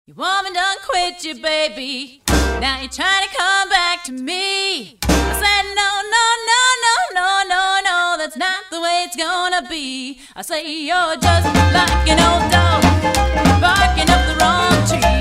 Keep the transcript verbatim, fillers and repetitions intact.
Your woman done quit you, baby. Now you're trying to come back to me. I said, no, no, no, no, no, no, no, that's not the way it's gonna be. I say, you're just like an old dog barking up the wrong tree.